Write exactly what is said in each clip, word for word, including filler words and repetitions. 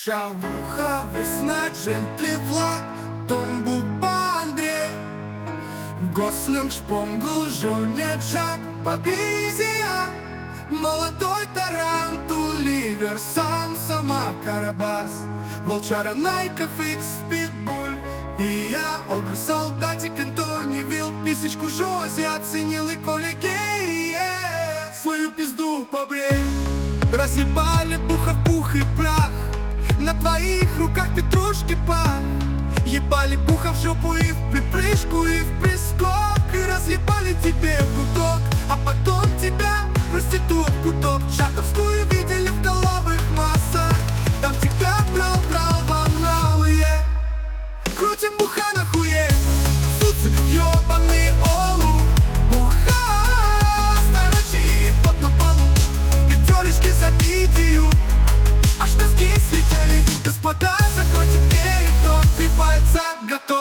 Шавуха, весна, джентли Влад, Том Буба, Андрей, Гослинг, Шпонгл, Жуня, Джак, Бабизия, молодой Тарантул, Ливер, Сам, Сама, Карабас, Волчара, Найка, Фикс, Питбуль. И я, Огр, солдатик, Антони, Вил, писечку Жози оценил и коллеги. Свою пизду побрей. Разъебали буха в пух и прах, на твоих руках петрушки пах. Ебали буха в жопу и в припрыжку, и в прискок. И разъебали тебе гудок, а потом тебя проститутку топ чаковскую видели в головых массах. Там тебя брал, брал ваналы. Крутим буха на хуе, суцик ёбаный олу. Буха, старочи под на полу, пятерочки за мидию. Аж носки слетели, господа, закройте двери, кто отбивается, готов.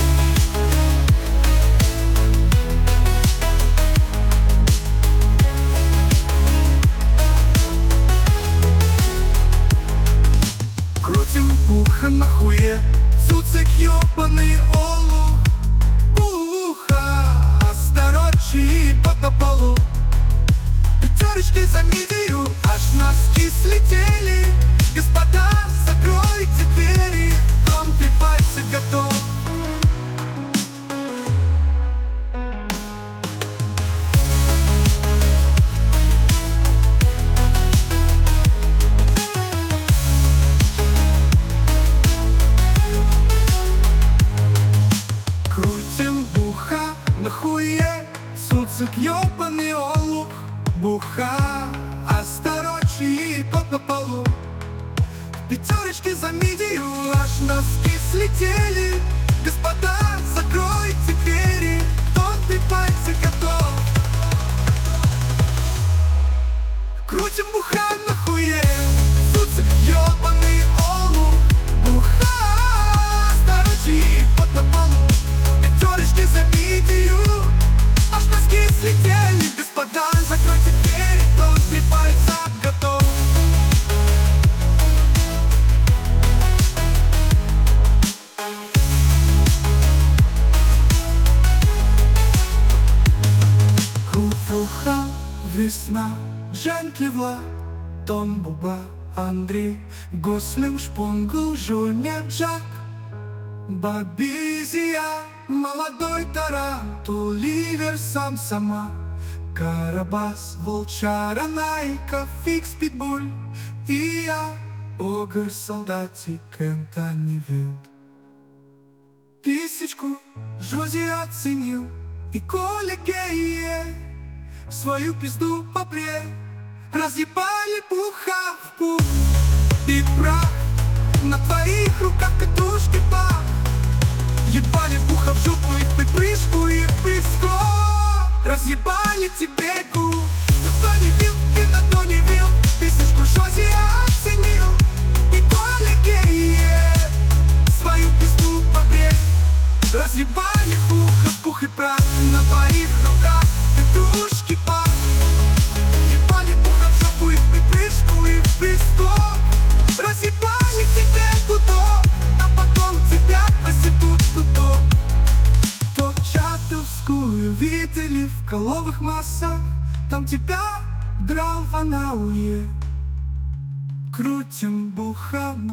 Крутим буха на хуе, суцик ёбаный олу. Буха, осторожней под на полу, пятерочки за мидию. Аж носки слетели, господа, закройте двери, дом пивается готов. Крутим буха на хуе, суцик ёбаный олух. Буха, осторожней под на полу, пятерочки за мидию. Аж носки слетели, господа, закройте двери, тот пипается готов. Крутим буха на хуе, суцик ёбаный олух. Буха, осторожней под на полу, пятерочки за мидию. Аж носки слетели, господа, закройте двери, тот пипается готов. Буха, весна, джентли Влад, Том Буба, Андрей, Гослинг, Шпонгл, Жуня, Джак, Бабизия, молодой Тарантул, Ливер, Сам, Сама, Карабас, Волчара, Найка, Фикс, Питбуль. И я, Огр, солдатик, Антони, Вил, писечку Жози оценил и коллеги. Свою пизду попре, разъебали буха в пух и прах, на твоих руках катушки пах. Ебали буха в жопу и в припрыжку, и в прискок. Разъебали тебе гу, никто не вил, и на дно не вил, писечку Жози оценил и коллеги. Свою пизду попре, разъебали буха в пух и прах, на твоих руках петрушки пах. Ебали буха в жопу и в припрыжку, и в прискок. Разъебали тебе гудок, а потом тебя проститутку топ. То чатовскую видели в головых массах, там тебя драл в анауе. Крутим буха на